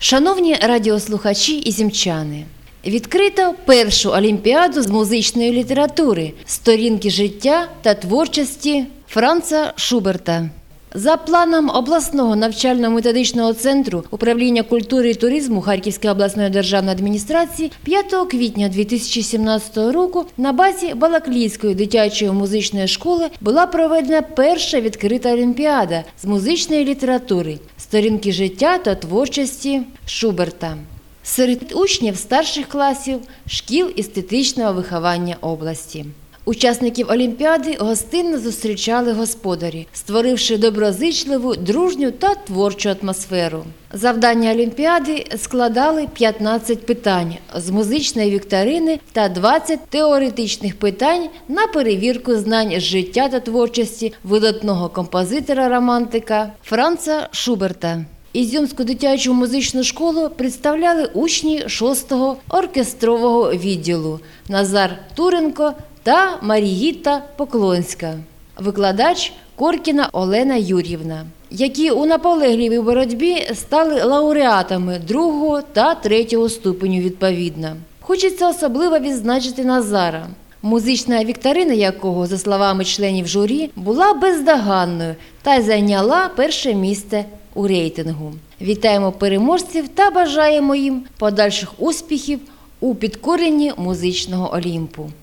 Шановні радіослухачі і зімчани, відкрито першу олімпіаду з музичної літератури «Сторінки життя та творчості» Франца Шуберта. За планом обласного навчально-методичного центру управління культури і туризму Харківської обласної державної адміністрації 5 квітня 2017 року на базі Балаклійської дитячої музичної школи була проведена перша відкрита олімпіада з музичної літератури «Сторінки життя та творчості» Шуберта серед учнів старших класів шкіл естетичного виховання області. Учасників олімпіади гостинно зустрічали господарі, створивши доброзичливу, дружню та творчу атмосферу. Завдання олімпіади складали 15 питань з музичної вікторини та 20 теоретичних питань на перевірку знань з життя та творчості видатного композитора-романтика Франца Шуберта. Ізюмську дитячу музичну школу представляли учні 6-го оркестрового відділу Назар Туренко та Марігіта Поклонська, викладач Коркіна Олена Юр'ївна, які у наполегливій боротьбі стали лауреатами 2-го та 3-го ступеню відповідно. Хочеться особливо відзначити Назара, музична вікторина якого, за словами членів журі, була бездоганною та й зайняла перше місце у рейтингу. Вітаємо переможців та бажаємо їм подальших успіхів у підкоренні музичного Олімпу.